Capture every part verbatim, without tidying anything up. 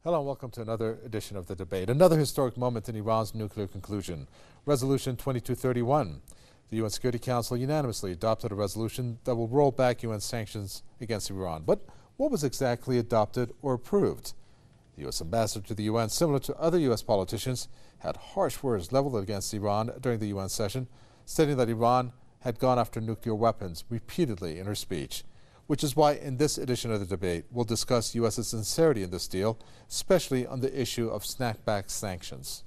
Hello and welcome to another edition of The Debate. Another historic moment in Iran's nuclear conclusion. Resolution twenty-two thirty-one. The U N Security Council unanimously adopted a resolution that will roll back U N sanctions against Iran. But what was exactly adopted or approved? The U S ambassador to the U N, similar to other U S politicians, had harsh words leveled against Iran during the U N session, stating that Iran had gone after nuclear weapons repeatedly in her speech. Which is why in this edition of The Debate, we'll discuss U S's sincerity in this deal, especially on the issue of snapback sanctions.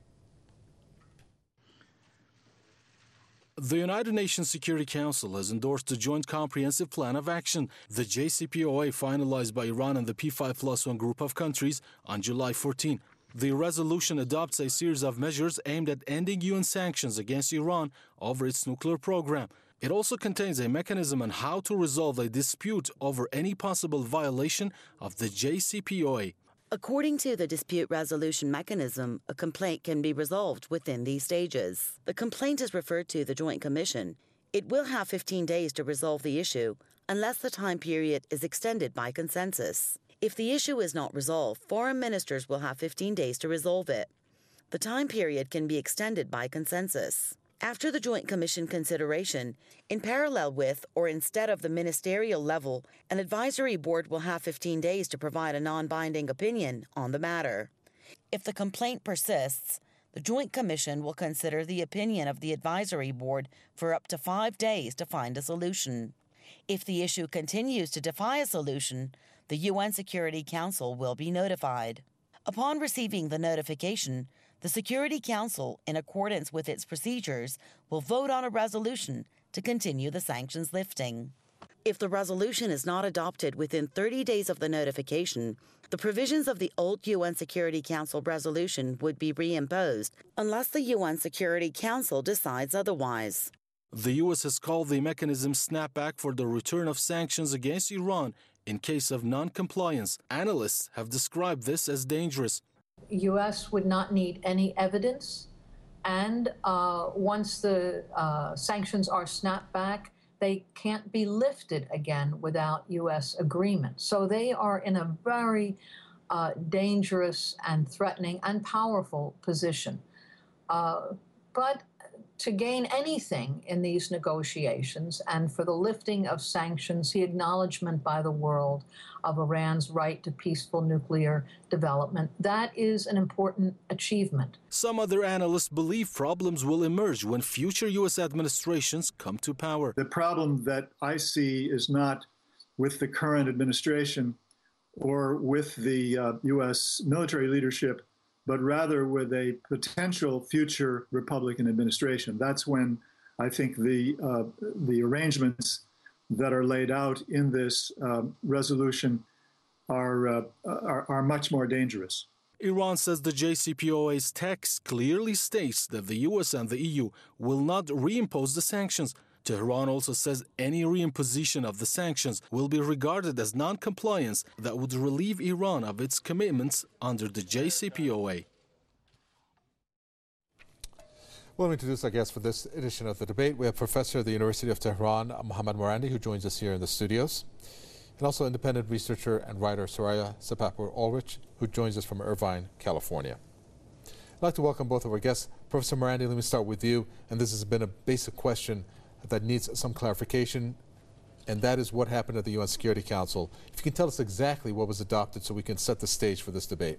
The United Nations Security Council has endorsed a joint comprehensive plan of action, the J C P O A, finalized by Iran and the P five plus one group of countries on July fourteenth. The resolution adopts a series of measures aimed at ending U N sanctions against Iran over its nuclear program. It also contains a mechanism on how to resolve a dispute over any possible violation of the J C P O A. According to the dispute resolution mechanism, a complaint can be resolved within these stages. The complaint is referred to the Joint Commission. It will have fifteen days to resolve the issue unless the time period is extended by consensus. If the issue is not resolved, foreign ministers will have fifteen days to resolve it. The time period can be extended by consensus. After the Joint Commission consideration, in parallel with or instead of the ministerial level, an advisory board will have fifteen days to provide a non-binding opinion on the matter. If the complaint persists, the Joint Commission will consider the opinion of the advisory board for up to five days to find a solution. If the issue continues to defy a solution, the U N Security Council will be notified. Upon receiving the notification, the Security Council, in accordance with its procedures, will vote on a resolution to continue the sanctions lifting. If the resolution is not adopted within thirty days of the notification, the provisions of the old U N Security Council resolution would be reimposed unless the U N Security Council decides otherwise. The U S has called the mechanism snapback for the return of sanctions against Iran in case of non-compliance. Analysts have described this as dangerous. U S would not need any evidence, and uh, once the uh, sanctions are snapped back, they can't be lifted again without U S agreement. So they are in a very uh, dangerous and threatening and powerful position. Uh, but to gain anything in these negotiations and for the lifting of sanctions, the acknowledgement by the world of Iran's right to peaceful nuclear development, that is an important achievement. Some other analysts believe problems will emerge when future U S administrations come to power. The problem that I see is not with the current administration or with the uh, U S military leadership, but rather with a potential future Republican administration. That's when I think the, uh, the arrangements that are laid out in this uh, resolution are, uh, are, are much more dangerous. Iran says the J C P O A's text clearly states that the U S and the E U will not reimpose the sanctions. Tehran also says any reimposition of the sanctions will be regarded as non-compliance that would relieve Iran of its commitments under the J C P O A. We'll introduce our guest for this edition of The Debate. We have Professor at the University of Tehran, Mohammad Morandi, who joins us here in the studios, and also independent researcher and writer Soraya Sapapur-Ulrich, who joins us from Irvine, California. I'd like to welcome both of our guests. Professor Morandi, let me start with you, and this has been a basic question that needs some clarification, and that is what happened at the U N Security Council. If you can tell us exactly what was adopted so we can set the stage for this debate.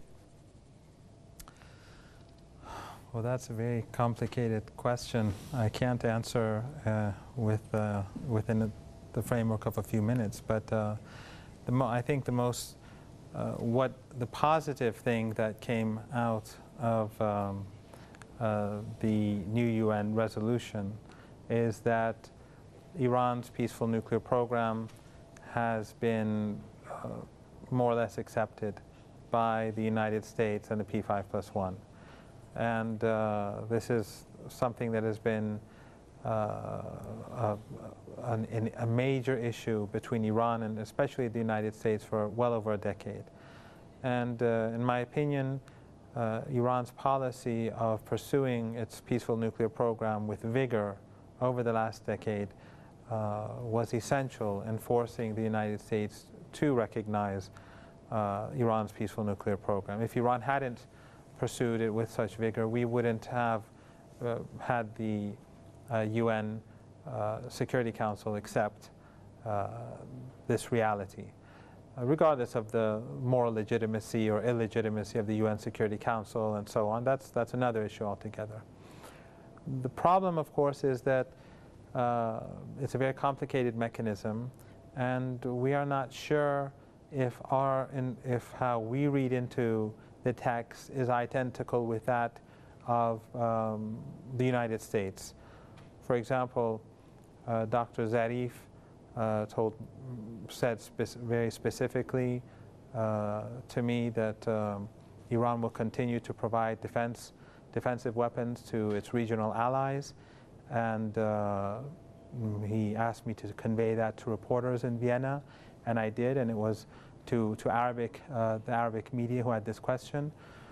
Well, that's a very complicated question. I can't answer uh, with, uh, within a, the framework of a few minutes, but uh, the mo I think the most, uh, what the positive thing that came out of um, uh, the new U N resolution is that Iran's peaceful nuclear program has been uh, more or less accepted by the United States and the P five plus one. And uh, this is something that has been uh, a, an, a major issue between Iran and especially the United States for well over a decade. And uh, in my opinion, uh, Iran's policy of pursuing its peaceful nuclear program with vigor over the last decade uh, was essential in forcing the United States to recognize uh, Iran's peaceful nuclear program. If Iran hadn't pursued it with such vigor, we wouldn't have uh, had the uh, U N uh, Security Council accept uh, this reality. Uh, regardless of the moral legitimacy or illegitimacy of the U N Security Council and so on, that's, that's another issue altogether. The problem, of course, is that uh, it's a very complicated mechanism, and we are not sure if, our, in, if how we read into the text is identical with that of um, the United States. For example, uh, Doctor Zarif uh, told, said spe very specifically uh, to me that um, Iran will continue to provide defense, defensive weapons to its regional allies, and uh, he asked me to convey that to reporters in Vienna, and I did, and it was to, to Arabic, uh, the Arabic media who had this question.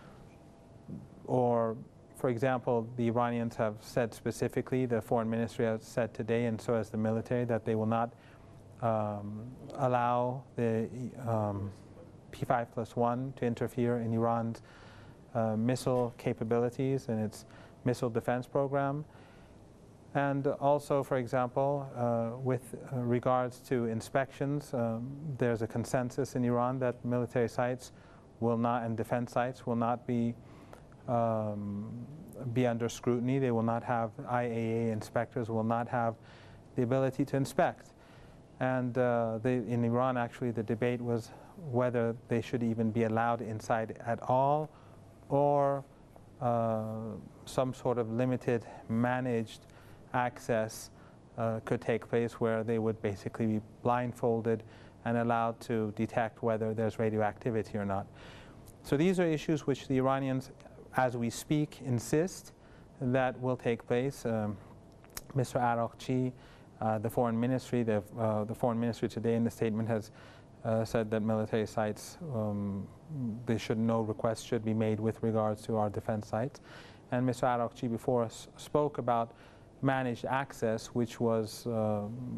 Or, for example, the Iranians have said specifically, the foreign ministry has said today, and so has the military, that they will not um, allow the um, P five plus one to interfere in Iran's uh, missile capabilities and its missile defense program. And also, for example, uh, with uh, regards to inspections, um, there's a consensus in Iran that military sites will not, and defense sites will not be um, be under scrutiny. They will not have, I A E A inspectors will not have the ability to inspect. And uh, they, in Iran, actually, the debate was whether they should even be allowed inside at all, or uh, some sort of limited, managed access uh, could take place where they would basically be blindfolded and allowed to detect whether there's radioactivity or not. So these are issues which the Iranians, as we speak, insist that will take place. Um, Mister Araghchi, uh, the foreign ministry, the, uh, the foreign ministry today in the statement has uh, said that military sites, um, they should, no request should be made with regards to our defense sites. And Mister Araghchi before us spoke about managed access, which was uh,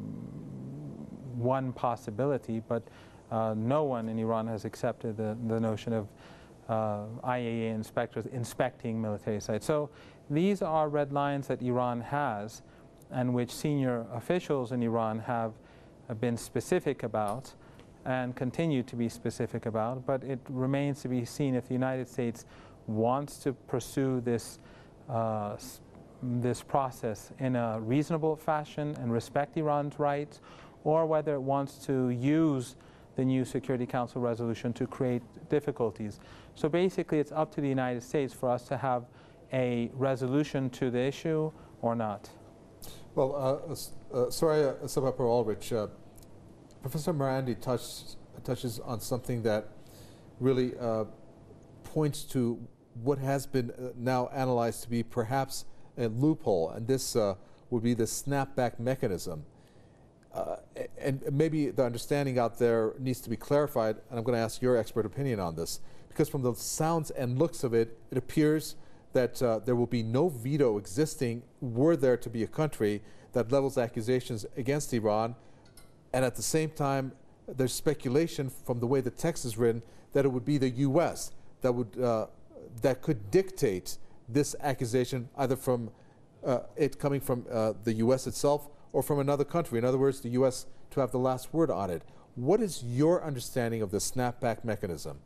one possibility, but uh, no one in Iran has accepted the, the notion of uh, I A E A inspectors inspecting military sites. So these are red lines that Iran has, and which senior officials in Iran have uh, been specific about and continue to be specific about, but it remains to be seen if the United States wants to pursue this uh, this process in a reasonable fashion and respect Iran's rights, or whether it wants to use the new Security Council resolution to create difficulties. So basically, it's up to the United States for us to have a resolution to the issue or not. Well, uh, uh, Soraya Sabahpour-Ulrich, uh, Professor Marandi touched, touches on something that really uh, points to what has been uh, now analyzed to be perhaps a loophole, and this uh, would be the snapback mechanism. Uh, and maybe the understanding out there needs to be clarified, and I'm going to ask your expert opinion on this, because from the sounds and looks of it, it appears that uh, there will be no veto existing were there to be a country that levels accusations against Iran, and at the same time, there's speculation from the way the text is written that it would be the U S that would uh, that could dictate this accusation, either from uh, it coming from uh, the U S itself or from another country. In other words, the U S to have the last word on it. What is your understanding of the snapback mechanism?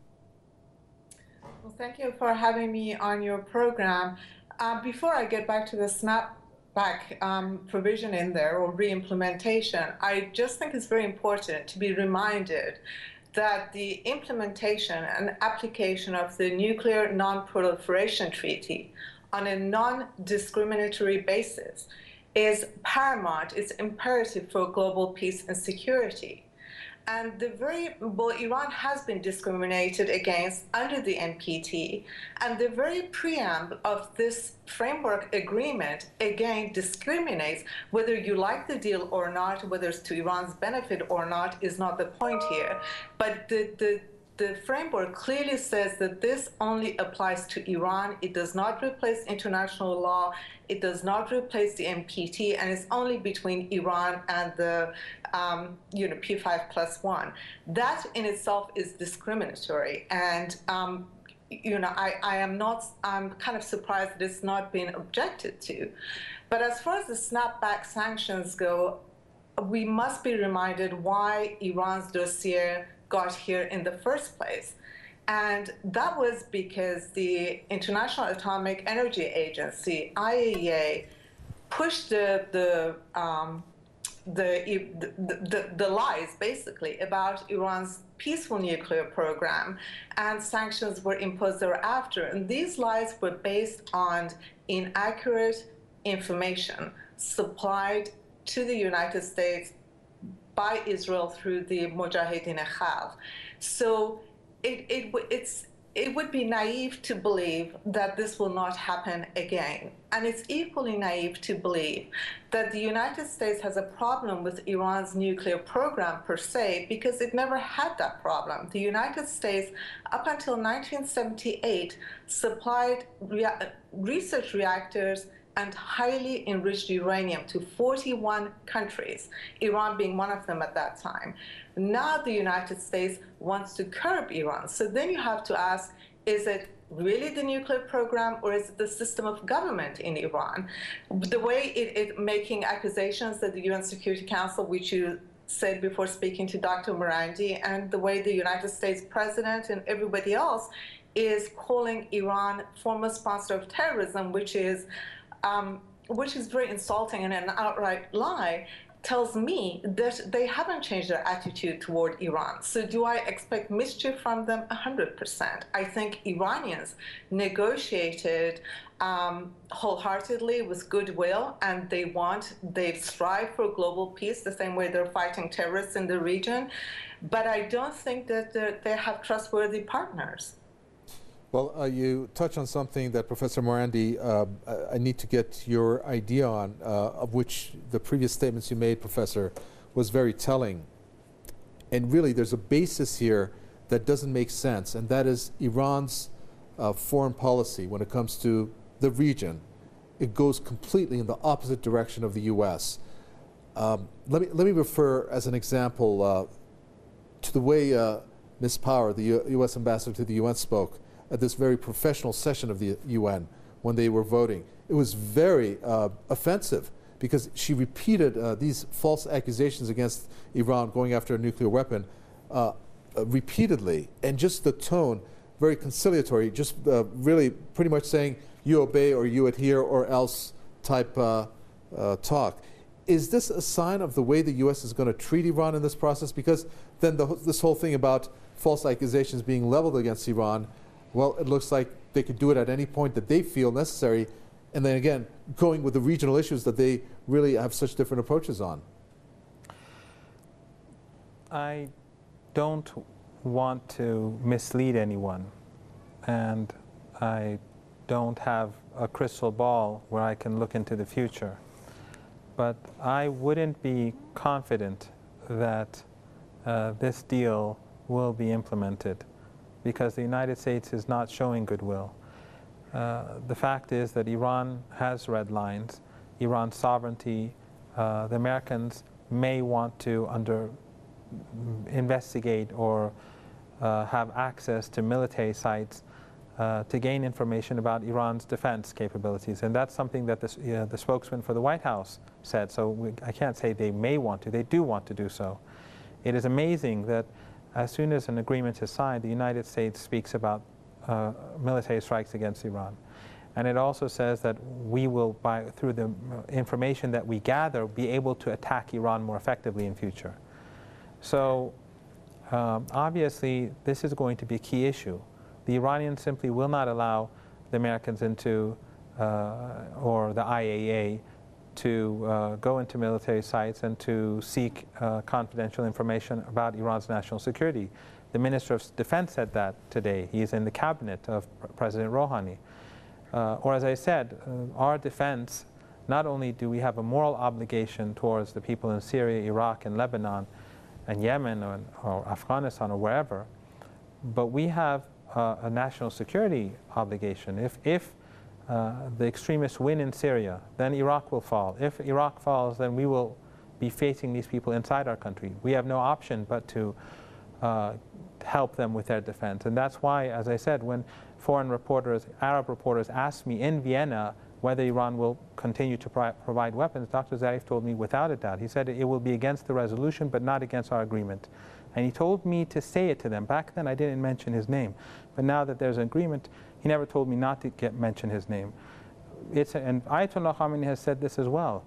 Well, thank you for having me on your program. Uh, before I get back to the snapback um, provision in there, or re-implementation, I just think it's very important to be reminded that the implementation and application of the Nuclear Non-Proliferation Treaty on a non-discriminatory basis is paramount, it's imperative for global peace and security. And the very, well, Iran has been discriminated against under the N P T, and the very preamble of this framework agreement again discriminates. Whether you like the deal or not, whether it's to Iran's benefit or not, is not the point here. But the, the, the framework clearly says that this only applies to Iran. It does not replace international law. It does not replace the N P T, and it's only between Iran and the um, you know, P five plus one. That in itself is discriminatory, and um, you know, I, I am not, I'm kind of surprised that it's not been objected to. But as far as the snapback sanctions go, we must be reminded why Iran's dossier got here in the first place. And that was because the International Atomic Energy Agency, I A E A, pushed the, the, um, the, the, the, the lies, basically, about Iran's peaceful nuclear program, and sanctions were imposed thereafter. And these lies were based on inaccurate information supplied to the United States by Israel through the Mujahideen Khalq. So it, it, it's, it would be naive to believe that this will not happen again. And it's equally naive to believe that the United States has a problem with Iran's nuclear program per se, because it never had that problem. The United States, up until nineteen seventy-eight, supplied rea- research reactors and highly enriched uranium to forty-one countries, Iran being one of them at that time. Now the United States wants to curb Iran. So then you have to ask, is it really the nuclear program, or is it the system of government in Iran? The way it, it making accusations that the U N Security Council, which you said before speaking to Doctor Morandi, and the way the United States president and everybody else is calling Iran former sponsor of terrorism, which is Um, which is very insulting and an outright lie, tells me that they haven't changed their attitude toward Iran. So do I expect mischief from them? one hundred percent. I think Iranians negotiated um, wholeheartedly with goodwill, and they want, they strive for global peace the same way they're fighting terrorists in the region. But I don't think that they have trustworthy partners. Well, uh, you touch on something that Professor Morandi, uh, I need to get your idea on, uh, of which the previous statements you made, Professor, was very telling. And really, there's a basis here that doesn't make sense, and that is Iran's uh, foreign policy when it comes to the region. It goes completely in the opposite direction of the U S. Um, let me, let me refer, as an example, uh, to the way uh, Miz Power, the U U S ambassador to the U N, spoke at this very professional session of the U N when they were voting. It was very uh, offensive, because she repeated uh, these false accusations against Iran going after a nuclear weapon uh, uh, repeatedly, and just the tone, very conciliatory, just uh, really pretty much saying, you obey or you adhere or else type uh, uh, talk. Is this a sign of the way the U S is going to treat Iran in this process? Because then the, this whole thing about false accusations being leveled against Iran, well, it looks like they could do it at any point that they feel necessary, and then again, going with the regional issues that they really have such different approaches on. I don't want to mislead anyone, and I don't have a crystal ball where I can look into the future. But I wouldn't be confident that uh, this deal will be implemented, because the United States is not showing goodwill. Uh, the fact is that Iran has red lines, Iran's sovereignty. Uh, the Americans may want to under investigate or uh, have access to military sites uh, to gain information about Iran's defense capabilities. And that's something that the, uh, the spokesman for the White House said. So we, I can't say they may want to, they do want to do so. It is amazing that as soon as an agreement is signed, the United States speaks about uh, military strikes against Iran. And it also says that we will, by, through the information that we gather, be able to attack Iran more effectively in future. So um, obviously, this is going to be a key issue. The Iranians simply will not allow the Americans into, uh, or the I A E A, to uh, go into military sites and to seek uh, confidential information about Iran's national security. The Minister of Defense said that today. He's in the cabinet of President Rouhani. Uh, or as I said, uh, our defense, not only do we have a moral obligation towards the people in Syria, Iraq, and Lebanon, and Yemen, or, or Afghanistan, or wherever, but we have uh, a national security obligation. If, if uh, the extremists win in Syria, then Iraq will fall. If Iraq falls, then we will be facing these people inside our country. We have no option but to uh, help them with their defense. And that's why, as I said, when foreign reporters, Arab reporters asked me in Vienna whether Iran will continue to pro provide weapons, Doctor Zarif told me without a doubt. He said it will be against the resolution, but not against our agreement. And he told me to say it to them. Back then, I didn't mention his name. But now that there's an agreement, he never told me not to get mention his name. It's, and Ayatollah Khamenei has said this as well.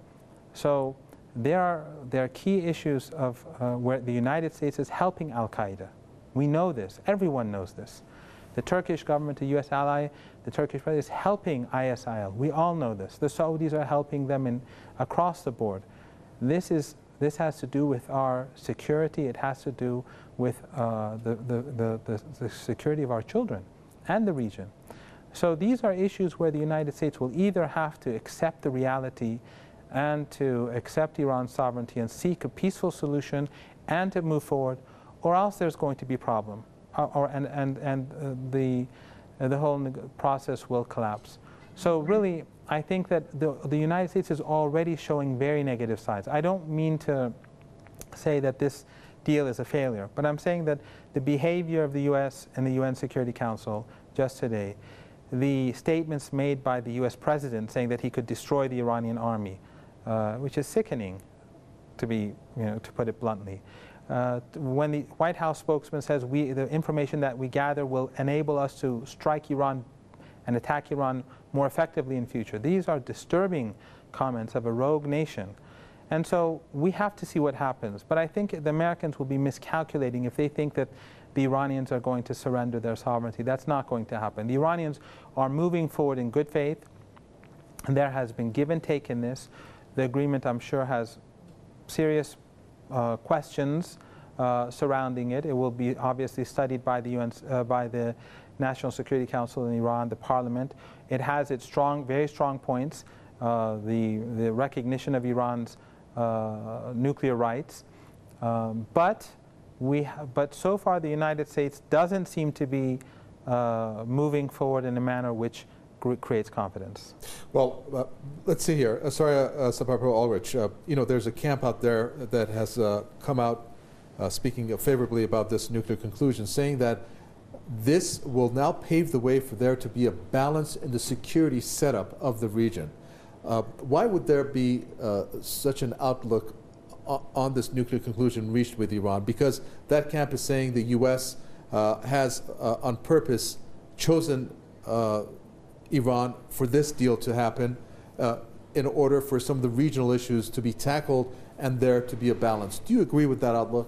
So there are, there are key issues of uh, where the United States is helping al-Qaeda. We know this. Everyone knows this. The Turkish government, a U S ally, the Turkish president is helping I S I L. We all know this. The Saudis are helping them in, across the board. This, is, this has to do with our security. It has to do with uh, the, the, the, the, the security of our children and the region. So these are issues where the United States will either have to accept the reality and to accept Iran's sovereignty and seek a peaceful solution and to move forward, or else there's going to be a problem. Uh, or, and and, and uh, the, uh, the whole process will collapse. So really, I think that the, the United States is already showing very negative signs. I don't mean to say that this deal is a failure, but I'm saying that the behavior of the U S and the U N Security Council just today, the statements made by the U S president saying that he could destroy the Iranian army, uh, which is sickening, to be, you know, to put it bluntly. Uh, when the White House spokesman says we, the information that we gather will enable us to strike Iran and attack Iran more effectively in future. These are disturbing comments of a rogue nation. And so we have to see what happens. But I think the Americans will be miscalculating if they think that the Iranians are going to surrender their sovereignty. That's not going to happen. The Iranians are moving forward in good faith. And there has been give and take in this. The agreement, I'm sure, has serious uh, questions uh, surrounding it. It will be obviously studied by the U N, uh, by the National Security Council in Iran, the parliament. It has its strong, very strong points. Uh, the, the recognition of Iran's uh, nuclear rights. Um, but, we but so far the United States doesn't seem to be uh, moving forward in a manner which creates confidence. Well, uh, let's see here. Uh, sorry, uh, Sabah Ulrich. Uh, you know, there's a camp out there that has uh, come out uh, speaking favorably about this nuclear conclusion, saying that this will now pave the way for there to be a balance in the security setup of the region. Uh, why would there be uh, such an outlook on this nuclear conclusion reached with Iran? Because that camp is saying the U S uh, has, uh, on purpose, chosen uh, Iran for this deal to happen uh, in order for some of the regional issues to be tackled and there to be a balance. Do you agree with that outlook?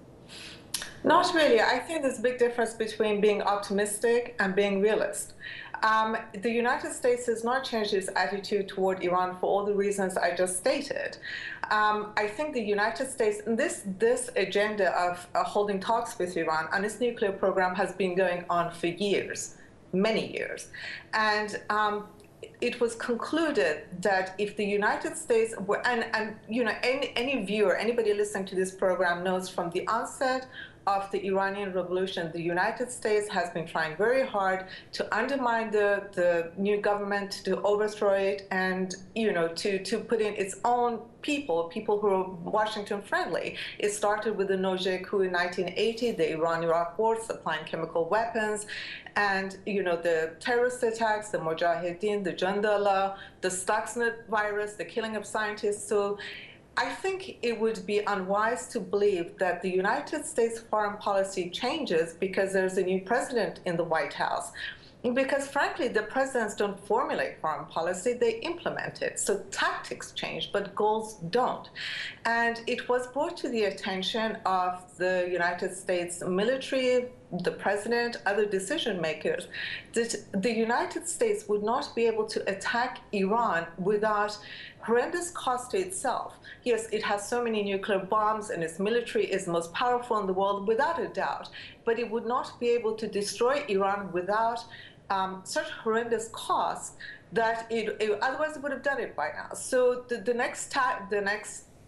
Not really. I think there's a big difference between being optimistic and being realist. Um, the United States has not changed its attitude toward Iran for all the reasons I just stated. Um, I think the United States, and this, this agenda of uh, holding talks with Iran on its nuclear program has been going on for years, many years. And um, it was concluded that if the United States were, and, and you know, any, any viewer, anybody listening to this program knows from the onset of the Iranian Revolution, the United States has been trying very hard to undermine the, the new government, to overthrow it, and you know, to, to put in its own people, people who are Washington friendly. It started with the Nojeh coup in nineteen eighty, the Iran-Iraq war, supplying chemical weapons, and you know, the terrorist attacks, the Mujahideen, the Jandala, the Stuxnet virus, the killing of scientists. So I think it would be unwise to believe that the United States foreign policy changes because there's a new president in the White House. Because frankly, the presidents don't formulate foreign policy, they implement it. So tactics change, but goals don't. And it was brought to the attention of the United States military, the president, other decision makers, that the United States would not be able to attack Iran without horrendous cost to itself. Yes, it has so many nuclear bombs and its military is the most powerful in the world, without a doubt, but it would not be able to destroy Iran without um, such horrendous costs that it, it, otherwise it would have done it by now. So the, the next ta the next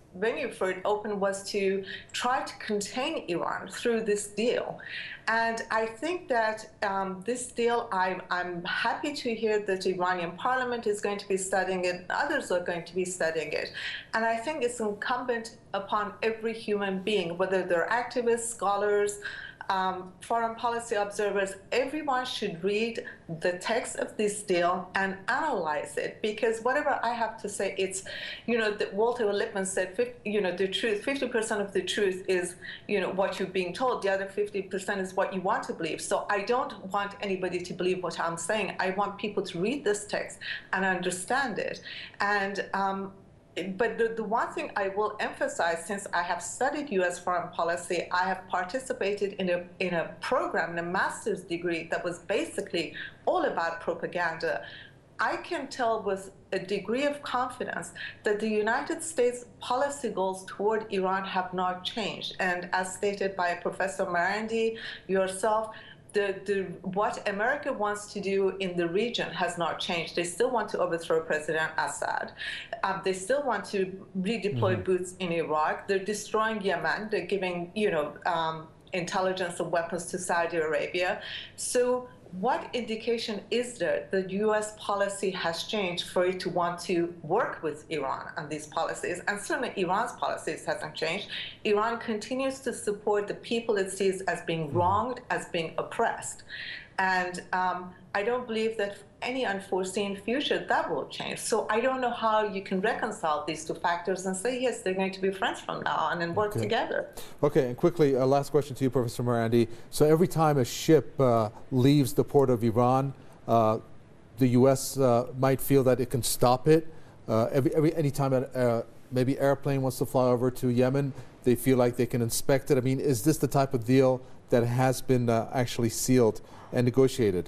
venue for it open was to try to contain Iran through this deal. And I think that um, this deal, I'm, I'm happy to hear that the Iranian parliament is going to be studying it, others are going to be studying it. And I think it's incumbent upon every human being, whether they're activists, scholars, Um, foreign policy observers, everyone should read the text of this deal and analyze it, because whatever I have to say, it's, you know, the, Walter Lippmann said, you know, the truth, fifty percent of the truth is, you know, what you're being told. The other fifty percent is what you want to believe. So I don't want anybody to believe what I'm saying. I want people to read this text and understand it. And um, But the, the one thing I will emphasize, since I have studied U S foreign policy, I have participated in a, in a program, in a master's degree that was basically all about propaganda. I can tell with a degree of confidence that the United States policy goals toward Iran have not changed. And as stated by Professor Marandi, yourself, The, the, what America wants to do in the region has not changed. They still want to overthrow President Assad. Um, they still want to redeploy mm-hmm. boots in Iraq. They're destroying Yemen. They're giving, you know, um, intelligence and weapons to Saudi Arabia. So what indication is there that U S policy has changed for it to want to work with Iran on these policies? And certainly Iran's policies hasn't changed. Iran continues to support the people it sees as being wronged, as being oppressed. And um, I don't believe that any unforeseen future that will change. So I don't know how you can reconcile these two factors and say, yes, they're going to be friends from now on and work okay. together. Okay, and quickly, uh, last question to you, Professor Marandi. So every time a ship uh, leaves the port of Iran, uh, the U S uh, might feel that it can stop it. Uh, every, every any time an uh, maybe airplane wants to fly over to Yemen, they feel like they can inspect it. I mean, is this the type of deal that has been uh, actually sealed and negotiated?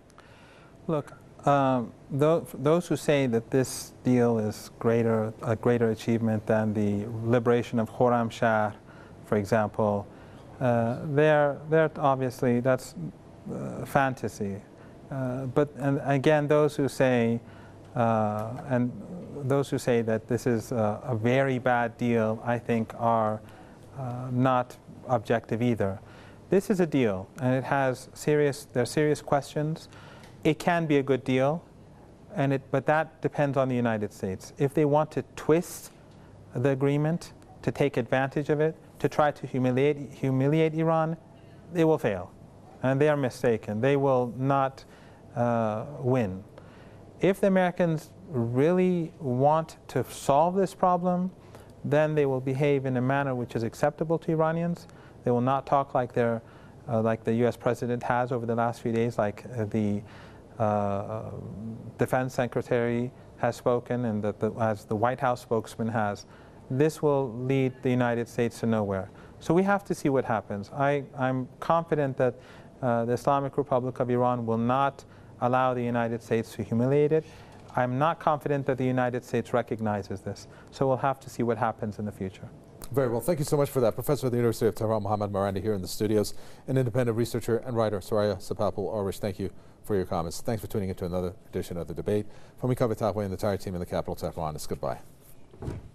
Look, um, th those who say that this deal is greater, a greater achievement than the liberation of Khorramshahr, for example, uh, they're, they're obviously, that's uh, fantasy. Uh, but and again, those who say, uh, and those who say that this is a, a very bad deal, I think are uh, not objective either. This is a deal, and it has serious, there are serious questions. It can be a good deal, and it, but that depends on the United States. If they want to twist the agreement, to take advantage of it, to try to humiliate, humiliate Iran, they will fail. And they are mistaken. They will not uh, win. If the Americans really want to solve this problem, then they will behave in a manner which is acceptable to Iranians. They will not talk like they're, uh, like the U S president has over the last few days, like uh, the uh, defense secretary has spoken, and that the, as the White House spokesman has. This will lead the United States to nowhere. So we have to see what happens. I, I'm confident that uh, the Islamic Republic of Iran will not allow the United States to humiliate it. I'm not confident that the United States recognizes this. So we'll have to see what happens in the future. Very well. Thank you so much for that. Professor at the University of Tehran, Mohammad Marandi, here in the studios, an independent researcher and writer, Soraya Sapapul-Orrish. Thank you for your comments. Thanks for tuning into another edition of The Debate. From me, Kaveh Taqwi, and the entire team in the capital, Tehran, it's goodbye.